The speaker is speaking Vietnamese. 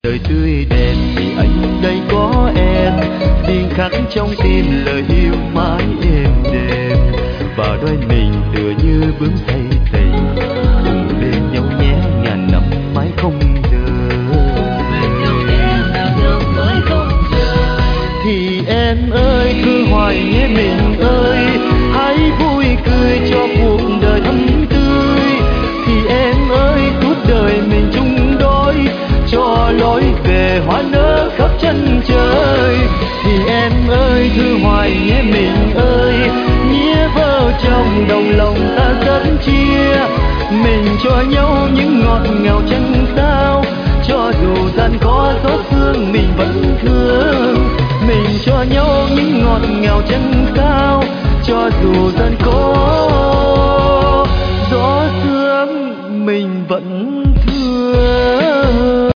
đời tươi đẹp vì anh đây có em, riêng khắc trong tim lời yêu mãi êm đềm, và đôi mình tựa như bướm thay tình, cùng bên nhau nhé ngàn năm mãi không thì em ơi cứ hoài nhé mình ơi, hãy vui cười cho cuộc đời thắm tươi. Thì em ơi suốt đời mình chung đôi, cho lối về hoa nở khắp chân trời. Thì em ơi cứ hoài nhé mình ơi, nghĩa vợ chồng đồng lòng ta sớm chia, mình cho nhau những ngọt ngào chẳng sao, cho dù gian khó xót thương mình vẫn thương. Mình cho nhau những ngọt ngào chẳng sao, cho dù gian khó